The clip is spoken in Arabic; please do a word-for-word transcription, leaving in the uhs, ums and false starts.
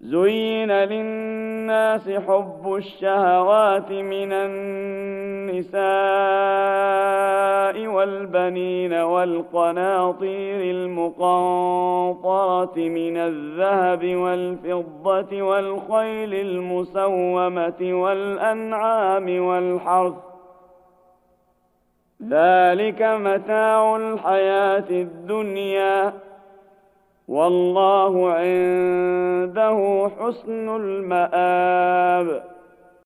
زين للناس حب الشهوات من النساء والبنين والقناطير المقنطرة من الذهب والفضة والخيل المسومة والأنعام والحرث، ذلك متاع الحياة الدنيا، والله عنده حسن المآب.